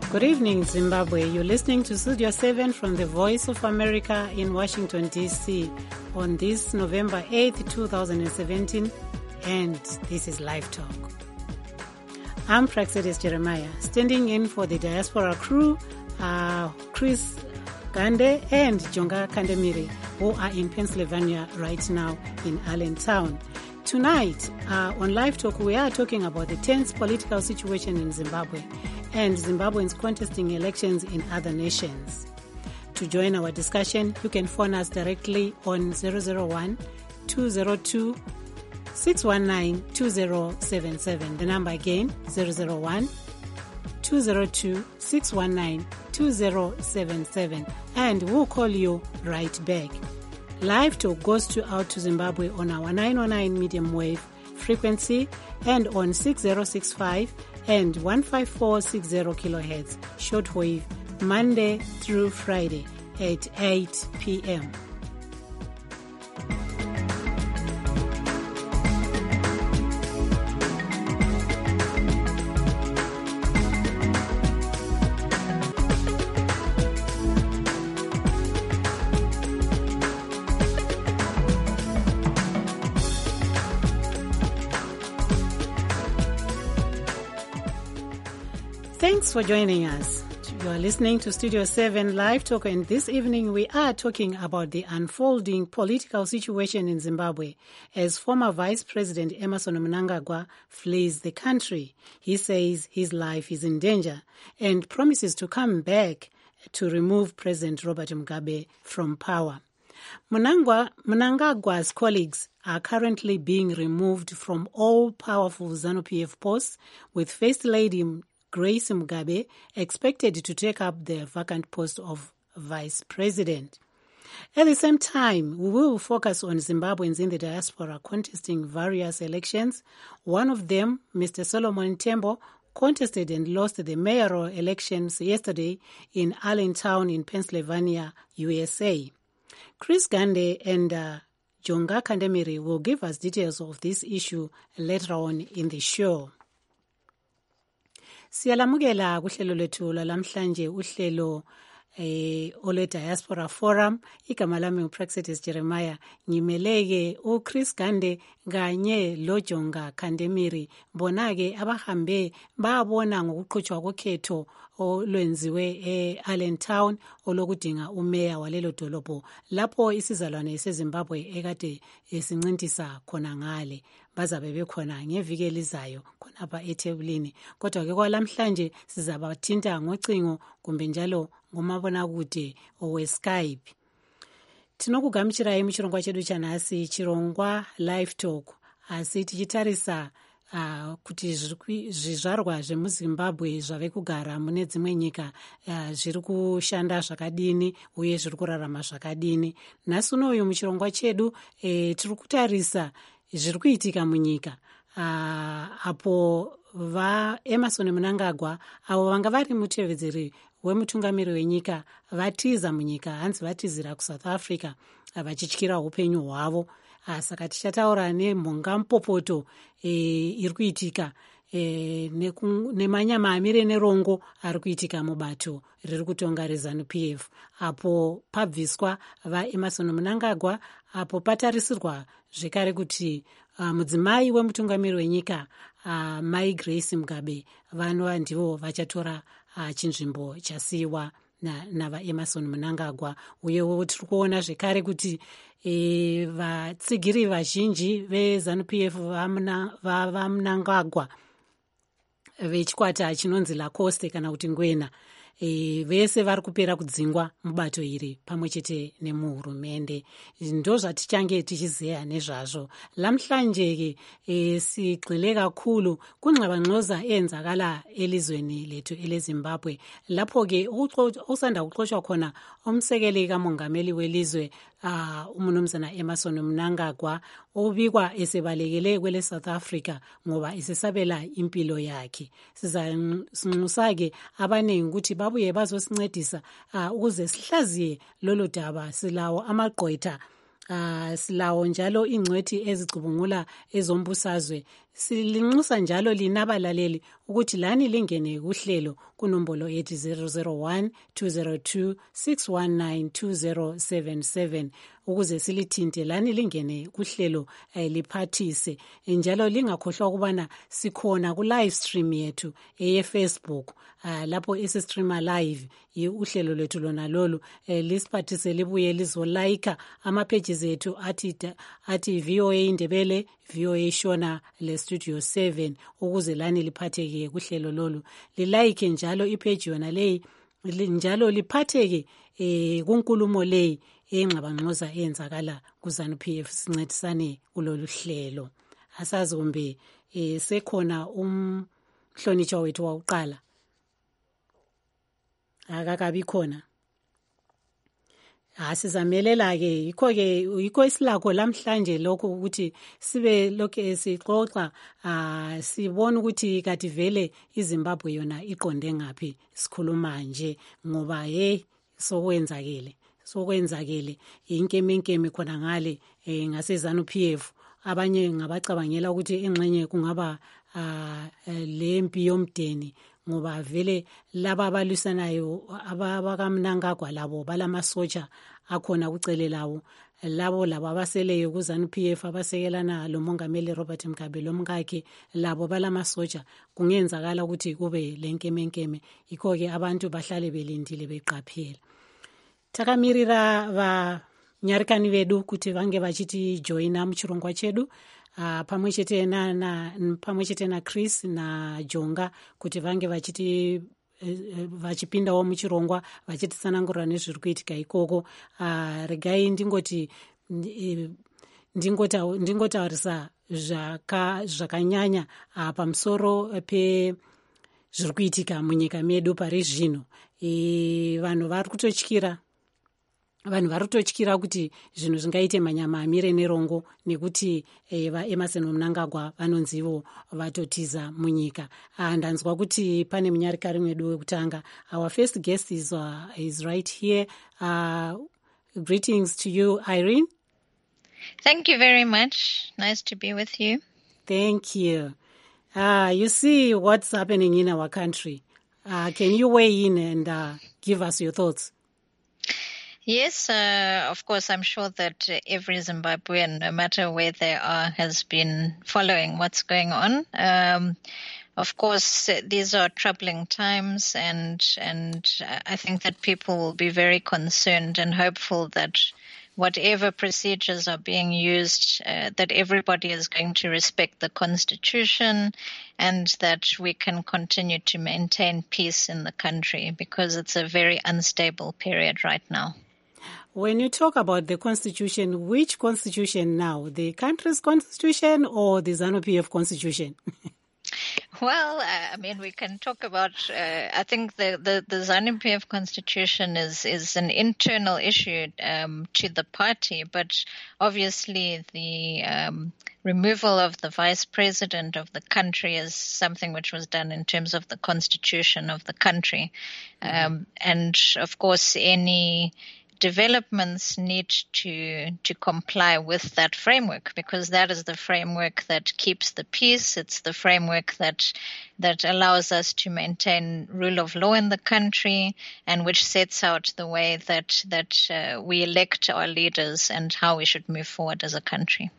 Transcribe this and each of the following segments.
Good evening, Zimbabwe. You're listening to Studio 7 from the Voice of America in Washington, D.C. on this November 8th, 2017, and this is Live Talk. I'm Praxedis Jeremiah, standing in for the diaspora crew, Chris Gande and Jonga Kandemiri, who are in Pennsylvania right now in Allentown. Tonight, on Live Talk, we are talking about the tense political situation in Zimbabwe and Zimbabweans contesting elections in other nations. To join our discussion, you can phone us directly on 001-202-619-2077. The number again, 001-202-619-2077. And we'll call you right back. Live Talk goes out to Zimbabwe on our 909 medium wave frequency and on 6065 and 15460 kilohertz shortwave Monday through Friday at 8 p.m. Thanks for joining us. You are listening to Studio 7 Live Talk, and this evening we are talking about the unfolding political situation in Zimbabwe as former Vice President Emmerson Mnangagwa flees the country. He says his life is in danger and promises to come back to remove President Robert Mugabe from power. Mnangagwa's colleagues are currently being removed from all powerful ZANU-PF posts, with First Lady Grace Mugabe expected to take up the vacant post of Vice President. At the same time, we will focus on Zimbabweans in the diaspora contesting various elections. One of them, Mr. Solomon Tembo, contested and lost the mayoral elections yesterday in Allentown in Pennsylvania, USA. Chris Gande and Jonga Kandemiri will give us details of this issue later on in the show. Siyalamukela kuhlelo lethu lalamhlanje uhlelo ole Diaspora Forum. Igama lami uPraxedis Jeremiah, ngimeleke uChris Gande kanye loJonga Kandemiri. Bona-ke abahambe babona ngokuqhutshwa kokhetho olwenziwe eAllentown olokudinga umeya walelo dolobho lapho isizalwane seZimbabwe ekade esincintisa khona ngale. Bazabe bekhona ngeviki elizayo khonapha ethebulini. Kodwa-ke kwalamhlanje sizabathinta ngocingo kumbe njalo ngomabonakude oweSkype. Tinokugamuchirai muchirongwa chedu chanhasi, chirongwa Live Talk, asi tichitarisa kuti zvizvarwa zvemuZimbabwe zvave kugara mune dzimwe nyika zviri kushanda zvakadini uye zviri kurarama zvakadini. Nhasi unoyu muchirongwa chedu tiri kutarisa zviri kuitika munyika apo Emmerson Mnangagwa avo vanga vari mutevedzeri wemutungamiri wenyika vatiza munyika, hanzi vatizira kuSouth Africa vachityira upenyu hwavo. Saka tichataura nemhonga mupopoto iri kuitika nemanyama amire nerongo ari kuitika mubato riri kutonga reZANU-PF apo pabviswa vaEmmerson Mnangagwa, apo patarisirwa zvekare kuti mudzimai wemutungamiri wenyika Mai Grace Mugabe vanova ndivo vachatora chinzvimbo chasiyiwa navaEmmerson Mnangagwa. Uyewo tiri kuona zvekare kuti vatsigiri vazhinji veZANU-PF vaMnangagwa vechikwata chinonzi Lacoste kana kuti Ngwena, vese vari kupera kudzingwa mubato iri pamwe chete nemuhurumende. Ndo zvatichange tichizeya nezvazvo. Lamhlanje sigxile kakhulu kunxabanxoza enzakala elizweni lethu eleZimbabwe, lapho-ke usanda kuxoshwa khona umsekeli kamongameli welizwe uMnumzana Emmerson Mnangagwa, obikwa esebalekele kwele South Africa ngoba esesabela impilo yakhe. Sinxusa-ke abaningi ukuthi babuye bazosincedisa ukuze sihlaziye lolo daba. Silawo amagqwetha silawo njalo ingcwethi ezicubungula ezombusazwe. Silinxusa njalo linabalaleli ukuthi lani lingene kuhlelo kunombolo ethi 001-202-619-2077 ukuze silithinte lani lingene kuhlelo liphathise. Njalo lingakhohlwa ukubana sikhona ku-live stream yethu eye-Facebook lapho esistreama live uhlelo lwethu lona lolu. Lisiphathise libuye lizolayika amapages ethu athi VOA Indebele, VOA Shona le-Studio 7 ukuze lani liphatheke kuhlelo lolu. Lilayike njalo ipage yona leyi njalo liphatheke kunkulumo leyi engxabangxoza eyenzakala kuZanu PF. Sincedisane kulolu hlelo. Asazi kumbe sekhona umhlonitshwa wethu wakuqala akakabi khona. Sizamelela-ke yikho isilakho lamhlanje lokho ukuthi sibe lokhu sixoxa sibona ukuthi kati vele iZimbabwe yona iqonde ngaphi. Sikhuluma nje ngoba sokwenzakele inkemenkeme khona ngale ngaseZanu PF. Abanye ngabacabangela ukuthi engxenye kungaba lempi yomdeni ngoba vele laba abalwisanayo abakamnangagwa labo balamasotsha akhona kucele lawo. Labo abaseleyo kuZanu PF abasekelana lo mongameli Robert Mugabe lomkakhe labo balamasotsha. Kungenzakala ukuthi kube lenkemenkeme. Yikho-ke abantu bahlale belindile beqaphela. Takamirira vanyarikani vedu kuti vange vachiti joina muchirongwa chedu pamwe chete na Chris na Jonga kuti vange vachiti vachipindawo muchirongwa vachititsanangurira nezviri kuitika ikoko. Regai ndingotaurisa zvakanyanya pamusoro pezviri kuitika munyika medu pari zvino. Vanhu vari kutotyira kuti zvinhu zvingaite manyama amire nerongo nekuti vaEmmerson Mnangagwa vanonzivo vatotiza munyika. Ndanzwa kuti pane munyarikari mwedu wekutanga. Our first guest is right here. Greetings to you, Irene. Thank you very much. Nice to be with you. Thank you. You see what's happening in our country. Can you weigh in and give us your thoughts? Yes, of course, I'm sure that every Zimbabwean, no matter where they are, has been following what's going on. Of course, these are troubling times, and I think that people will be very concerned and hopeful that whatever procedures are being used, that everybody is going to respect the Constitution and that we can continue to maintain peace in the country because it's a very unstable period right now. When you talk about the Constitution, which Constitution now? The country's Constitution or the ZANU PF Constitution? Well, I mean, we can talk about, I think the ZANU PF Constitution is an internal issue to the party, but obviously the removal of the vice president of the country is something which was done in terms of the constitution of the country. And of course, any developments need to comply with that framework because that is the framework that keeps the peace. It's the framework that allows us to maintain rule of law in the country and which sets out the way that we elect our leaders and how we should move forward as a country.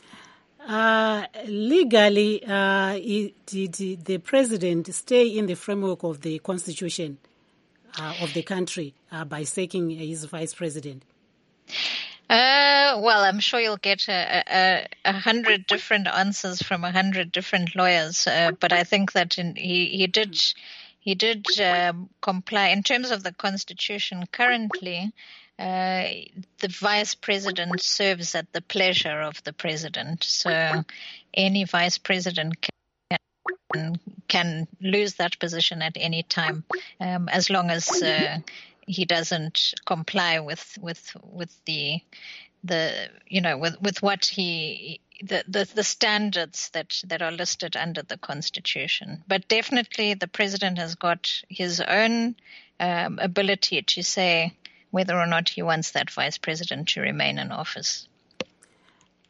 Legally, did the president stay in the framework of the constitution of the country by sacking his vice president? Well, I'm sure you'll get 100 different answers from 100 different lawyers, but I think that he did comply in terms of the constitution. Currently, the vice president serves at the pleasure of the president, so any vice president can lose that position at any time, as long as he doesn't comply with the what the standards that are listed under the Constitution. But definitely the president has got his own ability to say whether or not he wants that vice president to remain in office.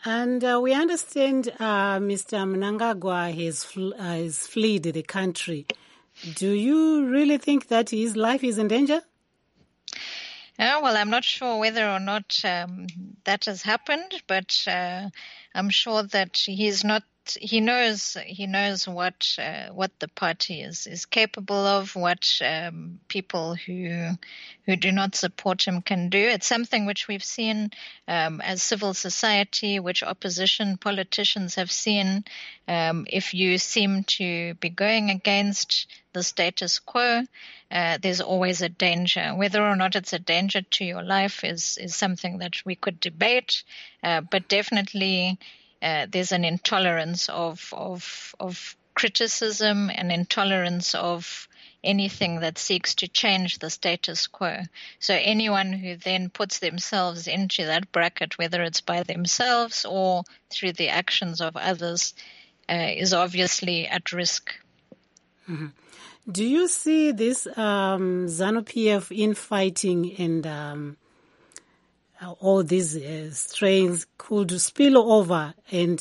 And we understand Mr. Mnangagwa has fled the country. Do you really think that his life is in danger? Well, I'm not sure whether or not that has happened, but I'm sure that he's not. He knows what the party is capable of, what people who do not support him can do. It's something which we've seen as civil society, which opposition politicians have seen. If you seem to be going against the status quo, there's always a danger. Whether or not it's a danger to your life is something that we could debate, but definitely there's an intolerance of criticism, an intolerance of anything that seeks to change the status quo. So anyone who then puts themselves into that bracket, whether it's by themselves or through the actions of others, is obviously at risk. Mm-hmm. Do you see this ZANU-PF infighting and all these strains could spill over and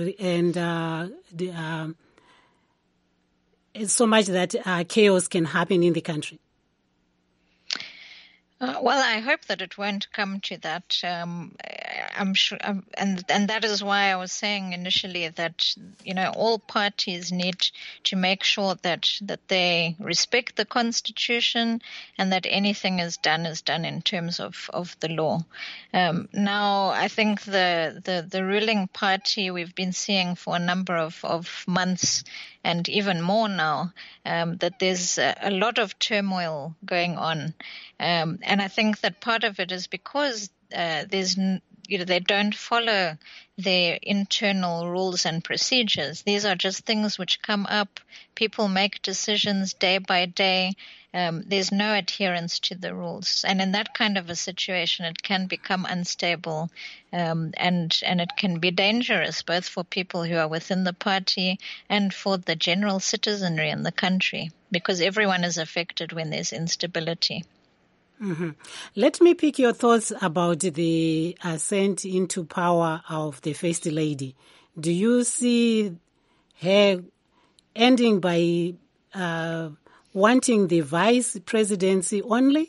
so much that chaos can happen in the country? Well, I hope that it won't come to that. I'm sure, and that is why I was saying initially that all parties need to make sure that they respect the Constitution and that anything is done in terms of the law. Now, I think the ruling party we've been seeing for a number of months and even more now, that there's a lot of turmoil going on. And I think that part of it is because they don't follow their internal rules and procedures. These are just things which come up. People make decisions day by day. There's no adherence to the rules. And in that kind of a situation, it can become unstable and it can be dangerous, both for people who are within the party and for the general citizenry in the country, because everyone is affected when there's instability. Mm-hmm. Let me pick your thoughts about the ascent into power of the First Lady. Do you see her ending by wanting the vice presidency only?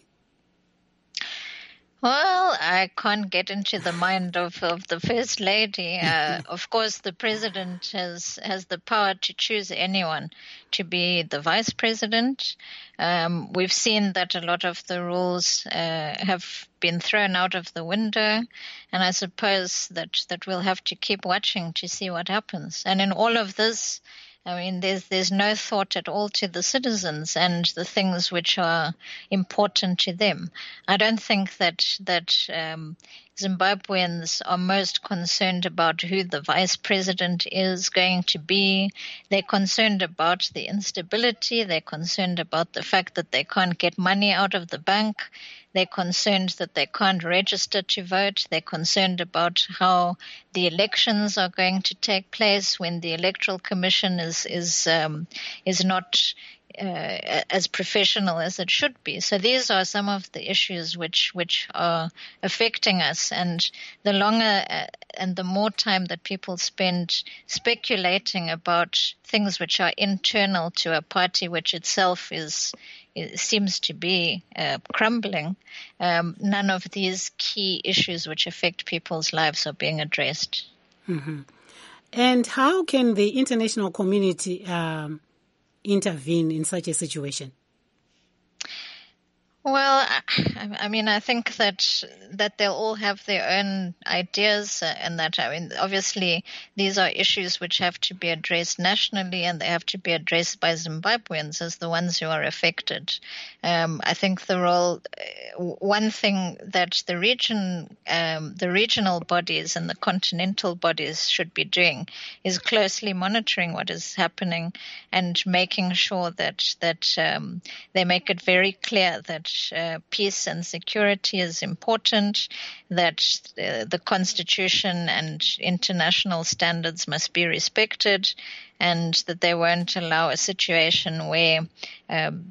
Well, I can't get into the mind of the First Lady. Of course, the president has the power to choose anyone to be the vice president. We've seen that a lot of the rules have been thrown out of the window, and I suppose that we'll have to keep watching to see what happens. And in all of this, I mean, there's no thought at all to the citizens and the things which are important to them. I don't think that Zimbabweans are most concerned about who the vice president is going to be. They're concerned about the instability. They're concerned about the fact that they can't get money out of the bank. They're concerned that they can't register to vote. They're concerned about how the elections are going to take place when the Electoral Commission is not as professional as it should be. So these are some of the issues which are affecting us. And the longer and the more time that people spend speculating about things which are internal to a party which itself seems to be crumbling, none of these key issues which affect people's lives are being addressed. Mm-hmm. And how can the international community intervene in such a situation? Well, I mean, I think that they'll all have their own ideas, and that, I mean, obviously these are issues which have to be addressed nationally, and they have to be addressed by Zimbabweans as the ones who are affected. I think one thing that the regional bodies and the continental bodies should be doing is closely monitoring what is happening and making sure that they make it very clear that peace and security is important, that the Constitution and international standards must be respected, and that they won't allow a situation where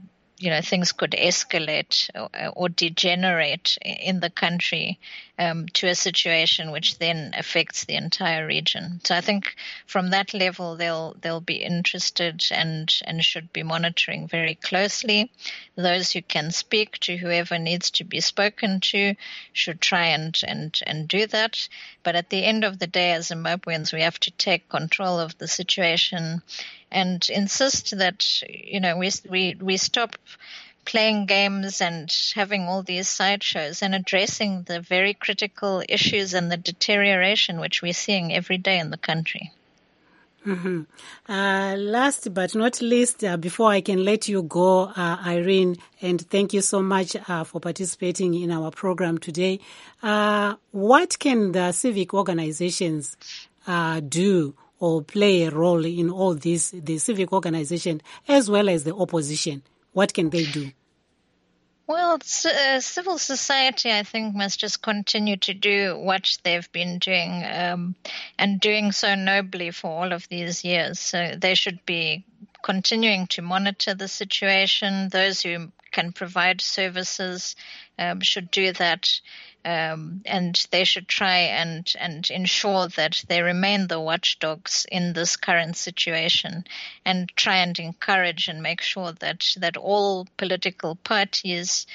things could escalate or degenerate in the country to a situation which then affects the entire region. So I think from that level, they'll be interested and should be monitoring very closely. Those who can speak to whoever needs to be spoken to should try and do that. But at the end of the day, as Zimbabweans, we have to take control of the situation and insist that, we stop playing games and having all these sideshows and addressing the very critical issues and the deterioration which we're seeing every day in the country. Mm-hmm. Last but not least, before I can let you go, Irene, and thank you so much for participating in our program today. What can the civic organizations do or play a role in all this, the civic organization as well as the opposition? What can they do? Well, civil society, I think, must just continue to do what they've been doing and doing so nobly for all of these years. So they should be continuing to monitor the situation. Those who can provide services should do that. And they should try and ensure that they remain the watchdogs in this current situation and try and encourage and make sure that all political parties,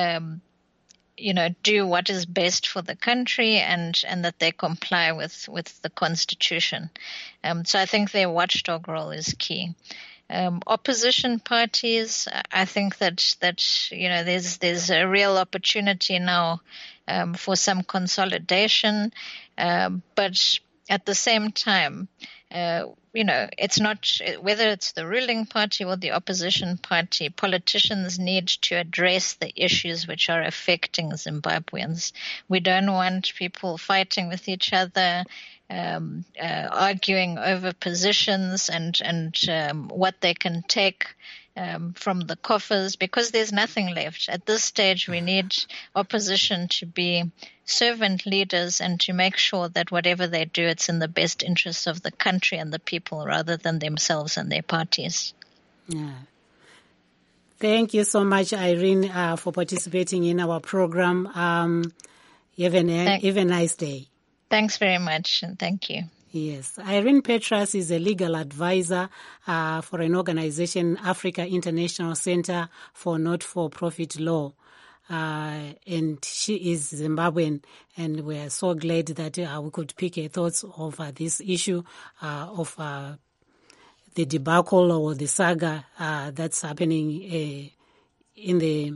do what is best for the country and that they comply with the Constitution. So I think their watchdog role is key. Opposition parties, I think that there's a real opportunity now for some consolidation, but at the same time, it's not whether it's the ruling party or the opposition party. Politicians need to address the issues which are affecting Zimbabweans. We don't want people fighting with each other, arguing over positions and what they can take from the coffers, because there's nothing left. At this stage, we need opposition to be servant leaders and to make sure that whatever they do, it's in the best interests of the country and the people rather than themselves and their parties. Yeah. Thank you so much, Irene, for participating in our program. Have a nice day. Thanks very much, and thank you. Yes. Irene Petras is a legal advisor for an organization, Africa International Center for Not-for-Profit Law. And she is Zimbabwean, and we are so glad that we could pick her thoughts over this issue of the debacle or the saga that's happening in the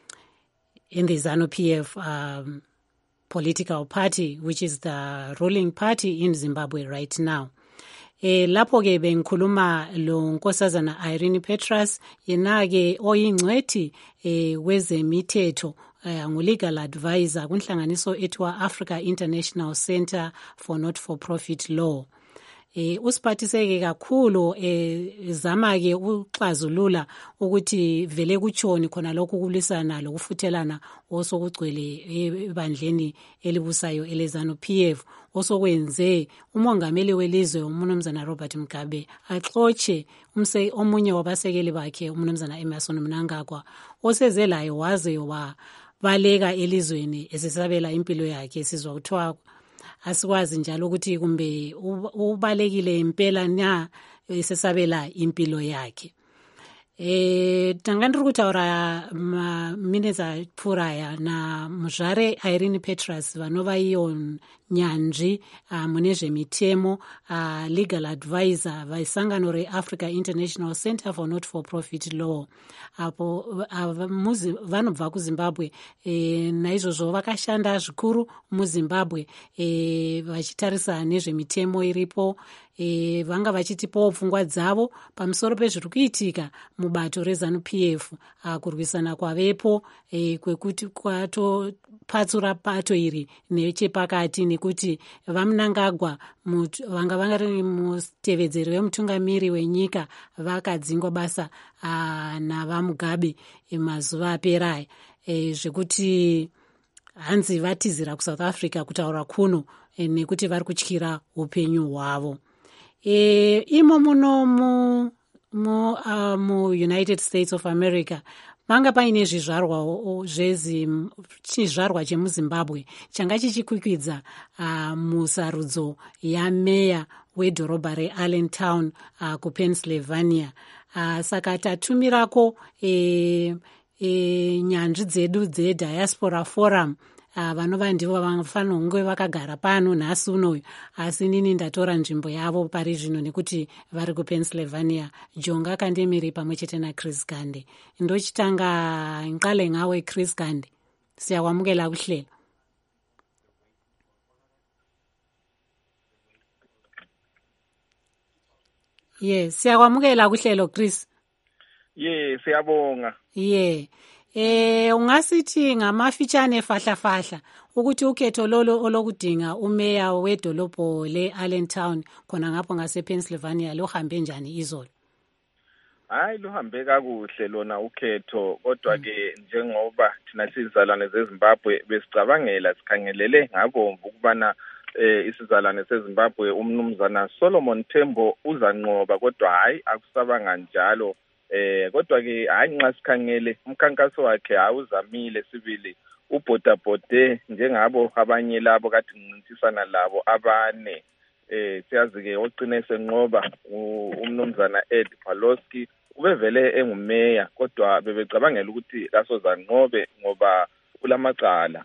ZANU-PF political party, which is the ruling party in Zimbabwe right now. Lapho ke bengikhuluma lo nkosazana Irene Petras, yena ke oyingcwethi wezemithetho, ngu-legal advisor kunhlanganiso ethiwa Africa International Center for Not-for-Profit Law. Usiphathiseke kakhulu zama ke uxazulula ukuthi vele kutshoni khona lokhu kulisana lokufuthelana osokugcwele ebandleni elibusayo eleZANU-PF osokwenze umongameli welizwe uMnumzana Robert Mugabe axotshe omunye wabasekeli bakhe uMnumzana Emmerson Mnangagwa oseze layo waze wabaleka elizweni esesabela impilo yakhe. Sizwa kuthiwa asikwazi njalo ukuthi kumbe ubalekile impela na esesabela impilo yakhe. Tanga ndiri kutaura maminutes apfuuraya namuzvare Irene Petras vanova iyo nyanzvi mune zvemitemo, legal advisor vaisangano reAfrica International Center for Not-for-Profit Law, apo vanobva kuZimbabwe. Naizvozvo vakashanda zvikuru muZimbabwe vachitarisa nezvemitemo iripo. Vanga vachitipawo pfungwa dzavo pamusoro pezviri kuitika mubato reZANU-PF kurwisana kwavepo kwekuti kwatopatsura bato iri nechepakati, nekuti vaMnangagwa vanga vari mutevedzeri wemutungamiri wenyika vakadzingwa basa navaMugabe mazuva aperayo, zvekuti hanzi vatizira kuSouth Africa kutaura kuno nekuti vari kutyira upenyu hwavo. Imo muno mu United States of America panga paine chizvarwa chemuZimbabwe changa chichikwikwidza musarudzo yameya wedhorobha reAllentown kuPennsylvania. Saka tatumirako nyanzvi dzedu dzeDiaspora Forum vanova ndivo vanofanira kunge vakagara pano nhasi unoyu, asi nini ndatora nzvimbo yavo pari zvino nekuti vari kuPennsylvania. Jonga Kandemiri pamwe chete naChris Gande. Ndochitanga nqale ngawe Chris Gande, siyakwamukela kuhlelo. Yes, siyakwamukela kuhlelo Chris. Yes, siyabonga. Ungasithi ngamafitshane fahla ukuthi ukhetho lolo olokudinga umeya wedolobho leAllentown khona ngapho ngasePennsylvania luhambe njani izolo? Hayi, luhambe kakuhle lona ukhetho, kodwa ke njengoba thina sizalwane zeZimbabwe besicabangela sikhangelele ngabomvu ukubana isizalwane seZimbabwe umnumzana Solomon Tembo uzanqoba, kodwa hayi akusabanga njalo. Kodwa ke hayi nxa sikhangele umkhankaso wakhe awuzamile sibili ubhodabhode njengabo abanye labo kade ngincintisana labo abane. Siyazi ke ogcine senqoba umnumzana Ed Paloski ubevele engumeya, kodwa bebecabangela ukuthi kasozanqobe ngoba ulamacala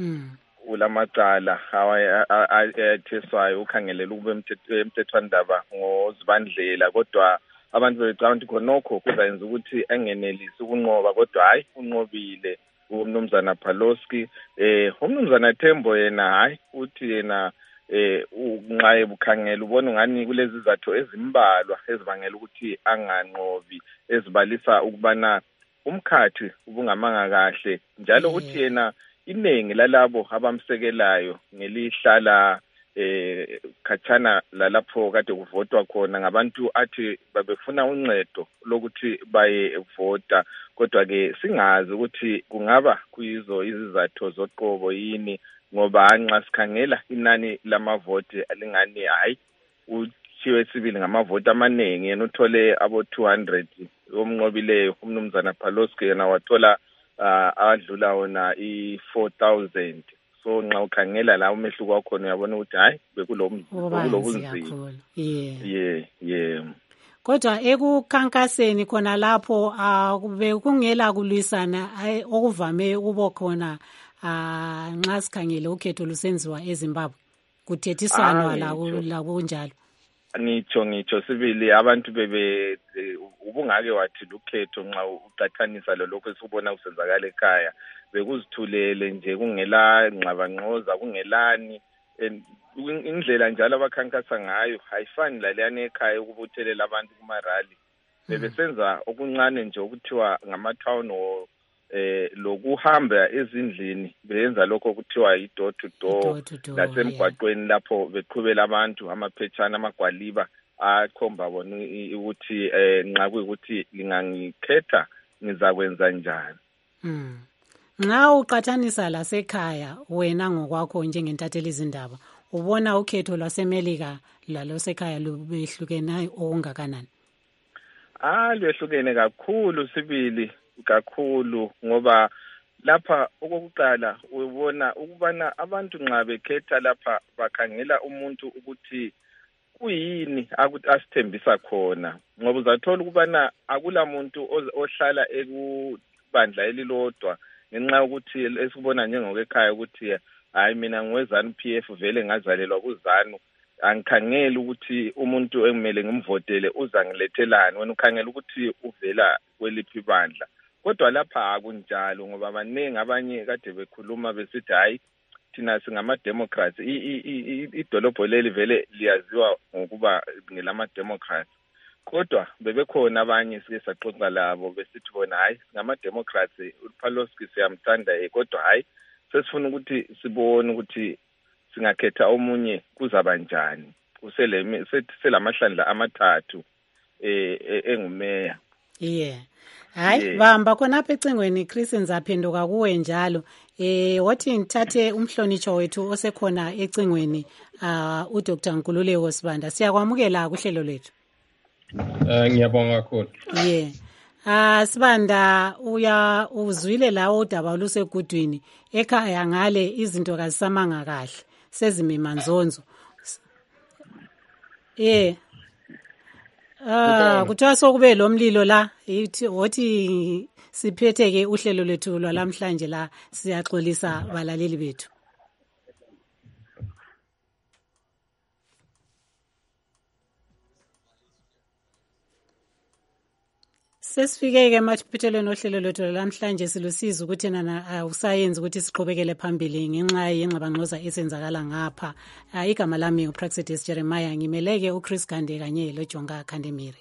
ayetheswayo ukhangelela ukube emthethwandaba ngoZibandlela, kodwa abantu becabanga ukuthi khonokho kuzayenza ukuthi engenelisi ukunqoba, kodwa hayi unqobile umnumzana Paloski. Umnumzana Tembo yena hayi uthi yena unqaye bukhangela ubona ngani kulezi izathu ezimbalwa ezibangela ukuthi anganqobi, ezibalisa ukubana umkhathi ubungamanga kahle, njalo uthi yena iningi lalabo abamsekelayo ngelihlala khatshana lalapho kade kuvotwa khona ngabantu athi babefuna uncedo lokuthi baye vota, kodwa ke singazi ukuthi kungaba kuyizo izizathu zoqobo yini, ngoba nxa sikhangela inani lamavoti alingani hayi uthiwe sibili ngamavoti amaningi, yena uthole abo 200 omnqobileyo umnumzana Paloski yena wathola adlula wona i-4,000. So nxa ukhangela la umehluko wakhona uyabona ukuthi hayi bekulobunzima. Kodwa ekukhankaseni khona lapho bekungela kulwisana okuvame ukuba khona nxa sikhangele ukhetho lusenziwa eZimbabwe, kuthethisanwa la kunjalo. Ngitsho sibili abantu ubungake wathi lukhetho nxa uqathanisa lokho esibona kusenzakala ekhaya, bekuzithulele nje kungela ngxabangxoza kungelani. Indlela njalo abakhankasa ngayo ayifani laleyana ekhaya ukubuthelela abantu kumarali. Bebesenza okuncane nje okuthiwa ngama-town hall, lokuhamba ezindlini beyenza lokho kuthiwa yi-door to door, lasemgwaqweni lapho beqhubela abantu amaphetshana amagwaliba akhomba bona ukuthi nxa kuyikuthi lingangikhetha ngizakwenza njani. Nxa uqathanisa lasekhaya wena ngokwakho njengentatheli izindaba, ubona ukhetho lwaseMelika lwalosekhaya lubehlukenayo okungakanani? Lwehlukene kakhulu sibili, kakhulu, ngoba lapha okokuqala ubona ukubana abantu nxa bekhetha lapha bakhangela umuntu ukuthi kuyini asithembisa khona, ngoba uzathola ukubana akula muntu ohlala ekubandla elilodwa ngenxa yokuthi esibona njengokwekhaya ukuthi hayi mina ngowezanu PF vele ngazalelwa kuZanu, angikhangeli ukuthi umuntu engimele ngimvotele uzangilethelani, wena ukhangela ukuthi uvela kweliphi bandla. Kodwa lapha akunjalo, ngoba abaningi abanye kade bekhuluma besithi hayi thina singama-Democrats, idolobho leli vele liyaziwa ngokuba ngelama-Democrats, kodwa bebekhona abanye sike saxoxa labo besithi bona hayi ngama-Democrats uPaloski siyamthanda, kodwa hayi sesifuna ukuthi sibone ukuthi singakhetha omunye kuzaba njani selamahlandla amathathu engumeya. Hayi bamba khonapha ecingweni Chris, nizaphenduka kuwe njalo. Wathi ngithathe umhlonitsho wethu osekhona ecingweni uDr. Nkululeko Sibanda. Siyakwamukela kuhlelo lwethu. Ngiyabonga kakhulu. Sibanda uzwile lawo udaba olusegudwini ekhaya ngale izinto kazisamanga kahle sezimimanzonzo. Kuthiwa sokube lo mlilo la wothi siphethe ke uhlelo lwethu lwalamhlanje la siyaxolisa balaleli bethu. Sesifike ke mathiphethelweni ohlelo lwethu lamhlanje silusiza ukuthi nana usayenza ukuthi siqhubekele phambili ngenxa yengxabangxoza esenzakala ngapha. Igama lami uPraxedis Jeremiah, ngimeleke uChris Gande kanye loJonga Khandemiri.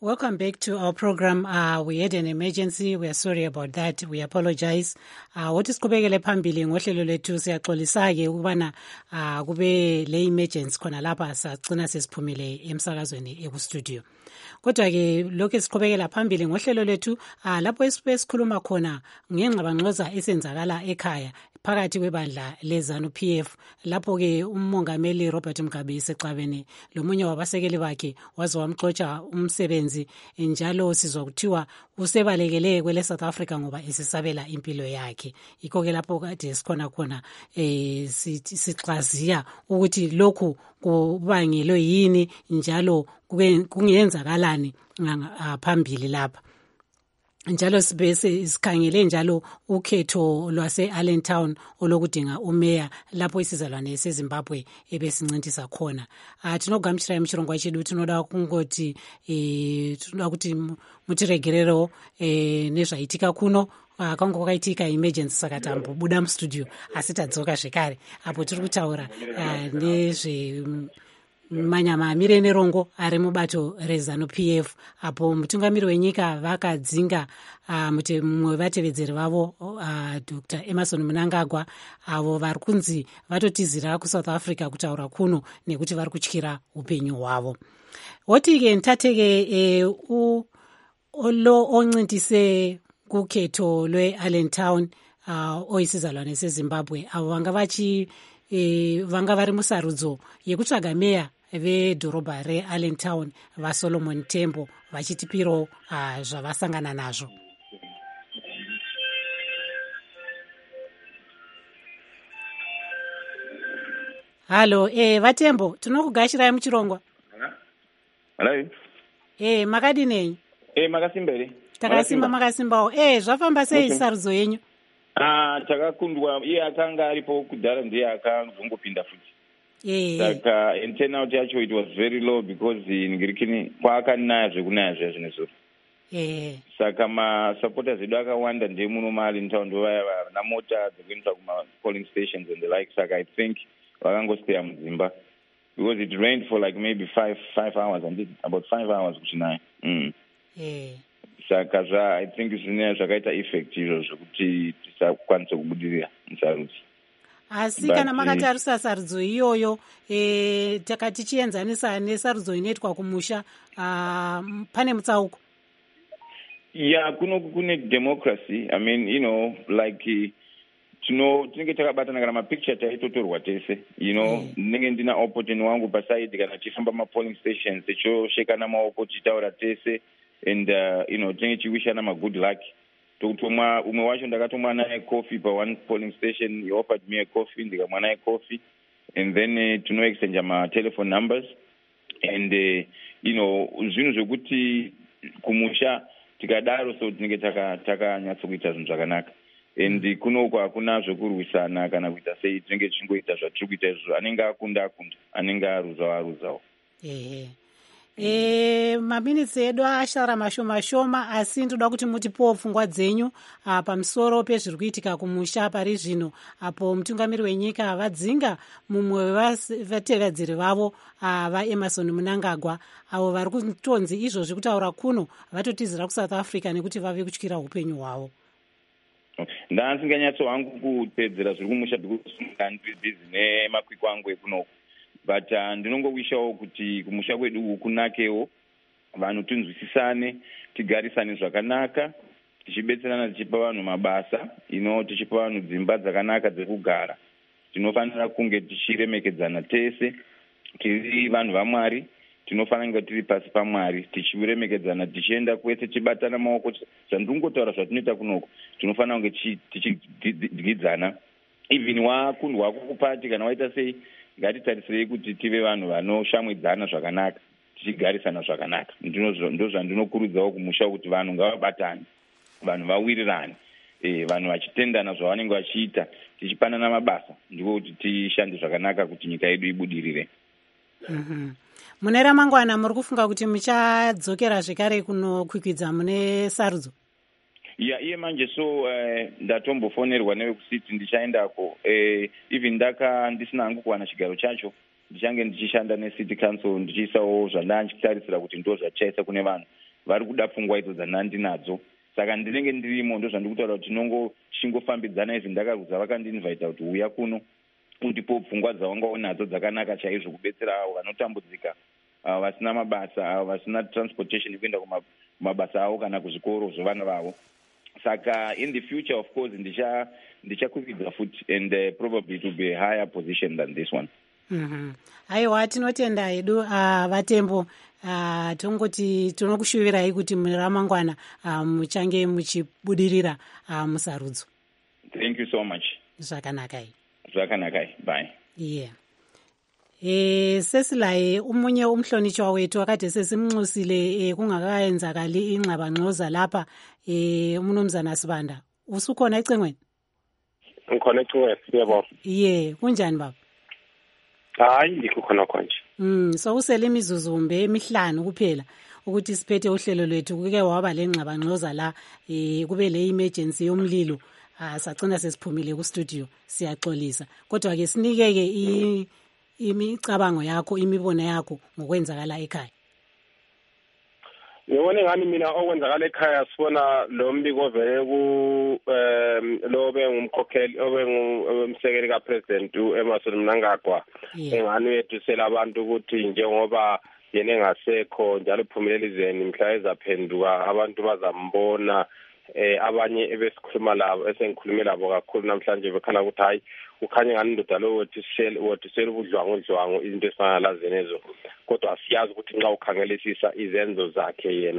Welcome back to our program. We had an emergency. We are sorry about that. We apologize. What is kubekele phambili ngohlelo lethu siyaxolisa-ke ukubana kube le emergency khona lapha sagcina sesiphumile emsakazweni ekustudio. Kodwa-ke lokhu esiqhubekela phambili ngohlelo lethu lapho esikhuluma khona ngengxabangxoza esenzakala ekhaya phakathi kwebandla leZANU-PF lapho-ke umongameli Robert Mugabe sexabene lomunye wabasekeli bakhe waze wamxotsha umsebenzi njalo sizwa kuthiwa usebalekele kwele South Africa ngoba esisabela impilo yakhe. Yikho-ke lapho kade sikhona khona sixaziya ukuthi lokhu kubangelwe yini njalo kungenzakalani phambili lapha. Njalo sibese sikhangele njalo ukhetho lwase-Allentown olokudinga umeya lapho isizalwane seZimbabwe ebesincintisa khona. Tinogamshira muchirongwa chedu tinoda kungoti tinoda kuti mutiregerero nezvaitika kuno kwanga kwakaitika emergency saka tambobuda mustudio asi tadzoka zvekare apo tiri kutaura nezve manyama amire nerongo ari mubato reZANU-PF apo mutungamiri wenyika vakadzinga mumwe wevatevedzeri vavo Dr. Emmerson Mnangagwa avo vari kunzi vatotizira kuSouth Africa kutaura kuno nekuti vari kutyira upenyu hwavo. Woti-ke ntateke lo oncintise kukhetho lwe-Allentown oisizalwane seZimbabwe avo vanga vari musarudzo yekutsvaga meya vedhorobha reAllentown vaSolomon Tembo vachitipiro zvavasangana nazvo. Halo, vaTembo, tinokugashirai muchirongwa. Hello. Makadinei? Makasimbere. Makasimbawo. Zvafamba sei sarudzo yenyu? Takakundwa iye akanga aripo kudhara ndiye akazongopinda futi. Saka and turnout yacho it was very low because ngirikini kwakanaya zvekunaya zviya zvinezvo. Saka masupporters edu akawanda ndiye muno muAllentown ndovaya vana mota dzekuendesa kuma-polling stations and the like. Saka I think vakangostaya mudzimba because it rained for like maybe 5 hours and about 5 hours kuchinaya. Saka I think zvakaita effect izvo zvokuti tisakwanisa kubudirira musarudzo. Asi kana makatarisa sarudzo iyoyo takati chienzanisa nesarudzo inoitwa kumusha pane mutsauko. Kune democracy. I mean, like tinenge takabatana kana mapicture taitotorwa tese, ndinenge ndina opportunity wangu pasaidi kana tichifamba ma-polling stations tichoshekana maoko tichitaura tese and tinenge tichishana ma-good luck. Umwe wacho ndakatomwa naye coffee pa one polling station. He offered me a coffee, ndikamwa naye coffee and then tino-exchange ma-telephone numbers and zvinhu zvekuti kumusha tikadaro so tinenge takanyatsokuita zvinhu zvakanaka and kunoko hakuna zvekurwisana kana kuita sei. Tinenge tichingoita zvatiri kuita izvo. Anenge akunda anenge arudzawo. Maminitsi edu ashara mashoma asi ndoda kuti mutipowo pfungwa dzenyu pamusoro pezviri kuitika kumusha pari zvino apo mutungamiri wenyika vadzinga mumwe wevatevedzeri vavo vaEmmerson Mnangagwa avo vari kutonzi izvozvi kutaura kuno vatotizira kuSouth Africa nekuti vave kutyira upenyu hwavo. Ndasinganyatso hangu kupedzera zviri kumusha ndiri busy nemakwikwa angu ekunoko. But ndinongowishawo kuti kumusha kwedu kunakewo, vanhu tinzwisisane, tigarisane zvakanaka, tichibetserana tichipa vanhu mabasa, tichipa vanhu dzimba dzakanaka dzekugara. Tinofanira kunge tichiremekedzana tese, tiri vanhu vaMwari, tinofanira kunge tiri pasi paMwari, tichiremekedzana, tichienda kwese tichibatana maoko. Zvandingotaura zvatinoita kunoko, tinofanira kunge tichidyidzana. Even wakundwa kupati kana waita sei, ngatitarisirei kuti tive vanhu vanoshamwidzana zvakanaka, tichigarisana zvakanaka. Ndozvandinokurudzirawo kumusha kuti vanhu ngavabatane, vanhu vawirirane, vanhu vachitendana zvavanenge vachiita, tichipanana mabasa, ndiko kuti tishande zvakanaka kuti nyika yedu ibudirire. Mune ramangwana muri kufunga kuti muchadzokera zvekare kunokwikwidza mune sarudzo? Iye manje so ndatombofonerwa nevekusiti ndichaendako. Even ndisina hangu kuwana chigaro chacho, ndichange ndichishanda necity council ndichiisawo zvandanga ndichitarisira kuti ndo zvachaisa kune vanhu. vari kuda pfungwa idzo dzandinadzo. Saka ndinenge ndirimo ndozvandikutaura kuti tichingofambidzana izvi ndakarudza vakandinvita kuti uya kuno undipo pfungwa dzawanga unadzo dzakanaka chaizvo kubetsera avo vanotambudzika, vasina mabasa, vasina transportation yekuenda kumabasa avo kana kuzvikoro zvevana vavo. Saka in the future of course ndichakwidza futi and probably to be a higher position than this one. Aiwa, tinotenda hedu vatembo, tongoti tinokushuvirai kuti ramangwana muchange muchibudirira musarudzo. Thank you so much. Zvakanakai. Bye. Yeah. Sesilai umunye umhlonitshwa wethu akade sesimnxusile kungakaenzakali ingxabangxoza lapha umnumzana Sibanda. Usukhona ecengweni? Ngikhona ecengweni, yebo. Kunjani baba? Hayi, ngikukhona konje. So usele imizuzumbe emihlanu kuphela ukuthi siphethe uhlelo lwethu, kuke waba lengxabangxoza la kube le emergency yomlilo. Sacina sesiphumile ku studio siyaxolisa, kodwa ke sinikeke imicabango yakho, imibono yakho ngokwenzakala ekhaya. Ngibona ngani mina okwenzakala ekhaya sibona lo mbiko vele ku lo bengumkhokheli obengumsekeli kaPresident uEmmerson Mnangagwa engani wethusela abantu ukuthi njengoba yena engasekho njalo uphumelelizeni mhla ezaphenduka abantu bazambona. Abanye ebesikhuluma labo esengikhulume labo kakhulu namhlanje bekhala ukuthi hayi ukhanya ngani indoda lo wethisela ubudlwangu izinto esifana lazenezo, kodwa asiyazi ukuthi nxa ukhangelisisa izenzo zakhe yena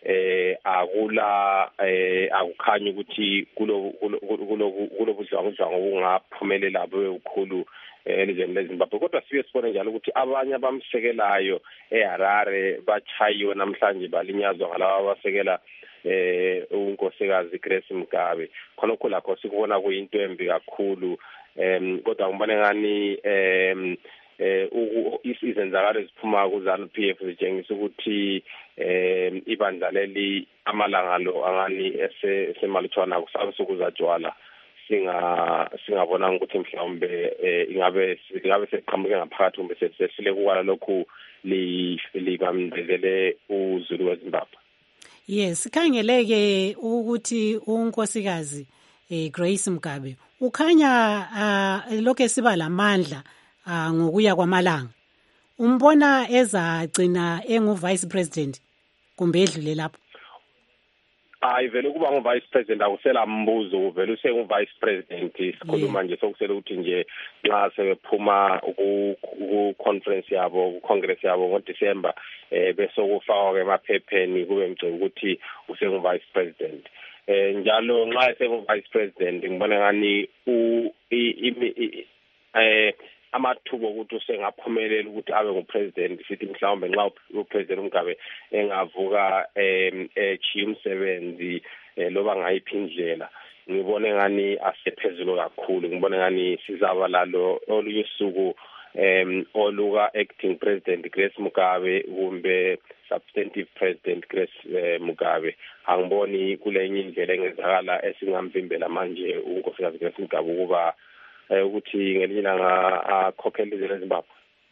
akukhanyi ukuthi kulo budlwangu bungaphumelela bukhulu elizweni leZimbabwe. Kodwa sibe sibone njalo ukuthi abanye abamsekelayo eHarare bachayiwe namhlanje balinyazwa ngalabo abasekela unkosikazi Grace Mugabe. Khonokho lakho sikubona kuyinto embi kakhulu, kodwa ngibone ngani izenzakalo eziphuma kuZANU-PF zitshengisa ukuthi ibandla leli amalanga lo angani esemalutshwana kusabe sokuzajwala singabona ukuthi mhlawumbe ingabe seqhamuke ngaphakathi kumbe sehlile kukwala lokhu libambezelele uZulu weZimbabwe. Yes, khangeleke ukuthi unkosikazi Grace Mugabe ukhanya lokho esiba lamandla ngokuya kwamalanga. Umbona ezagcina engu-vice president kumbe edlule lapho? Hayi, vele kuba ngu-vice president akusela mbuzo, vele usengu-vice president. Sikhuluma nje sokusela ukuthi nje nxa sebephuma ku-conference yabo, ku-congress yabo ngoDisemba bese kufakwa emaphepheni kube mgceke ukuthi usengu-vice president. Njalo nxa esengu-vice president ngibona ngani amathuba ukuthi usengaphumelela ukuthi abe ngupresident, sithi mhlawumbe nxa upresident Mugabe engavuka echiya umsebenzi loba ngayiphi indlela, ngibone ngani asephezulu kakhulu. Ngibone ngani sizaba lalo olunye usuku oluka acting president Grace Mugabe kumbe substantive president Grace Mugabe. Angiboni kulenye indlela engenzakala esingamvimbela manje unkosikazi Grace Mugabe ukuba ukuthi ngelinye ilanga akhokhele izwe leZimbabwe.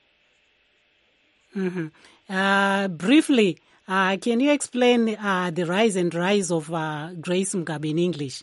Briefly, can you explain the rise and rise of Grace Mugabe in English?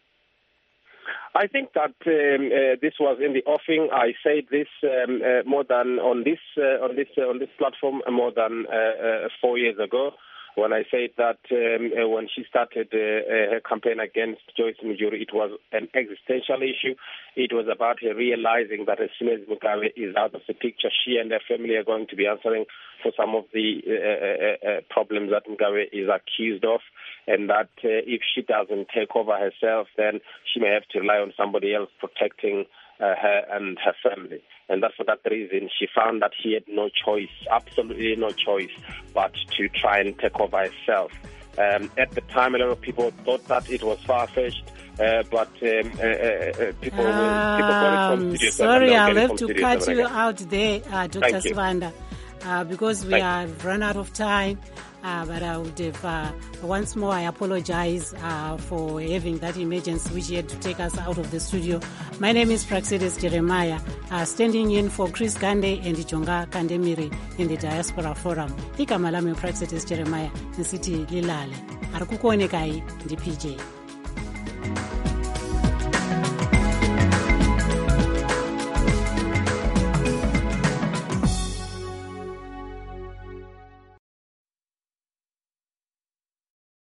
I think that this was in the offing. I said this more than on this platform more than 4 years ago, when I said that when she started her campaign against Joyce Mujuru, it was an existential issue. It was about her realizing that as soon as Mugabe is out of the picture, she and her family are going to be answering for some of the problems that Mugabe is accused of, and that if she doesn't take over herself, then she may have to rely on somebody else protecting her and her family. And that's for that reason she found that she had no choice, absolutely no choice, but to try and take over herself. At the time, a lot of people thought that it was far-fetched, but people got it from Studio 7. Sorry, I'll have to cut you out there, Dr. Sibanda, because we have run out of time. but I would have, once more, I apologize for having that emergency which had to take us out of the studio. My name is Praxedis Jeremiah, standing in for Chris Gande and Jonga Kandemiri in the Diaspora Forum. Igama lami Praxedis Jeremiah, nisithi lilale. Ari kukuonekai ndi PJ.